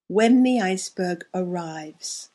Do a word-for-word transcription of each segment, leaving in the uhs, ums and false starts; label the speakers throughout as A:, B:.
A: When the iceberg arrives.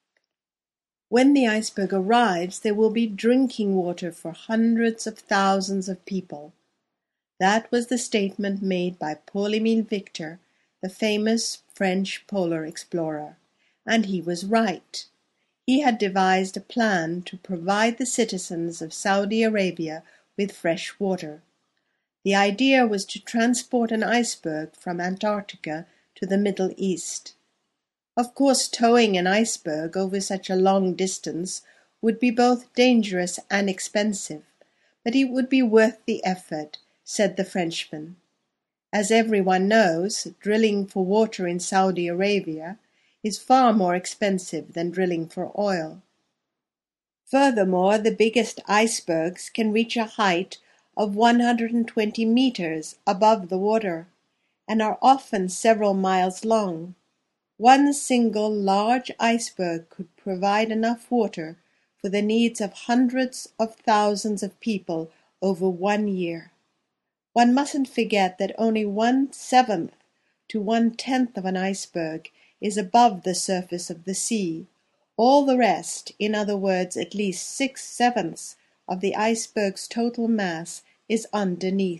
A: When the iceberg arrives, there will be drinking water for hundreds of thousands of people. That was the statement made by Paul-Émile Victor, the famous French polar explorer, and he was right. He had devised a plan to provide the citizens of Saudi Arabia with fresh water. The idea was to transport an iceberg from Antarctica to the Middle East. Of course, towing an iceberg over such a long distance would be both dangerous and expensive, but it would be worth the effort, said the Frenchman. As everyone knows, drilling for water in Saudi Arabia is far more expensive than drilling for oil. Furthermore, the biggest icebergs can reach a height of one hundred twenty meters above the water, and are often several miles long. One single large iceberg could provide enough water for the needs of hundreds of thousands of people over one year. One mustn't forget that only one-seventh to one-tenth of an iceberg is above the surface of the sea. All the rest, in other words at least six-sevenths of the iceberg's total mass, is underneath.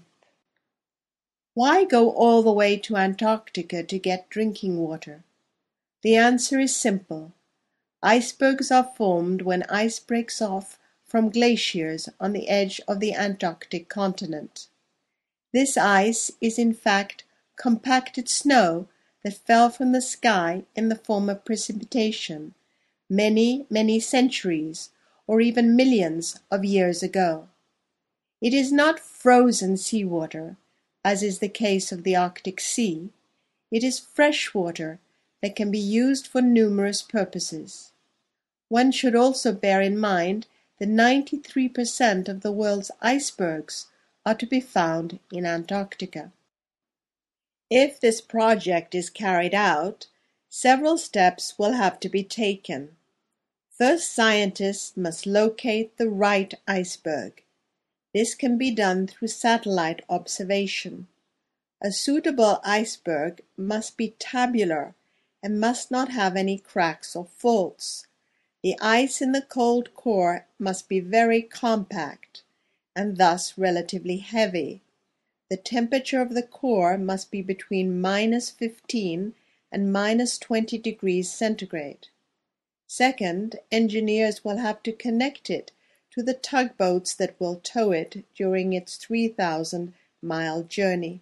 A: Why go all the way to Antarctica to get drinking water? The answer is simple. Icebergs are formed when ice breaks off from glaciers on the edge of the Antarctic continent. This ice is in fact compacted snow that fell from the sky in the form of precipitation many, many centuries or even millions of years ago. It is not frozen seawater, as is the case of the Arctic Sea. It is fresh water that can be used for numerous purposes. One should also bear in mind that ninety-three percent of the world's icebergs are to be found in Antarctica. If this project is carried out, several steps will have to be taken. First, scientists must locate the right iceberg. This can be done through satellite observation. A suitable iceberg must be tabular and must not have any cracks or faults. The ice in the cold core must be very compact, and thus relatively heavy. The temperature of the core must be between minus fifteen and minus twenty degrees centigrade. Second, engineers will have to connect it to the tugboats that will tow it during its three thousand mile journey.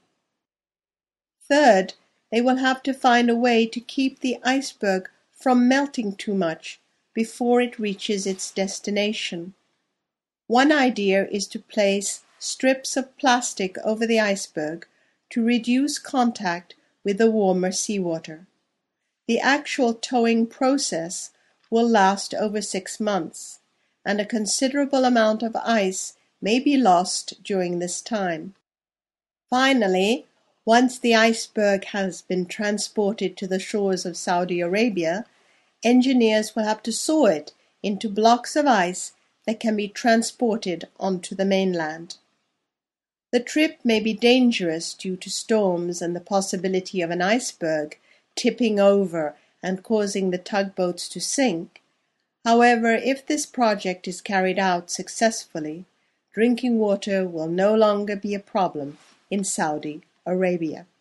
A: Third, they will have to find a way to keep the iceberg from melting too much before it reaches its destination. One idea is to place strips of plastic over the iceberg to reduce contact with the warmer seawater. The actual towing process will last over six months, and a considerable amount of ice may be lost during this time. Finally, once the iceberg has been transported to the shores of Saudi Arabia, engineers will have to saw it into blocks of ice that can be transported onto the mainland. The trip may be dangerous due to storms and the possibility of an iceberg tipping over and causing the tugboats to sink. However, if this project is carried out successfully, drinking water will no longer be a problem in Saudi Arabia.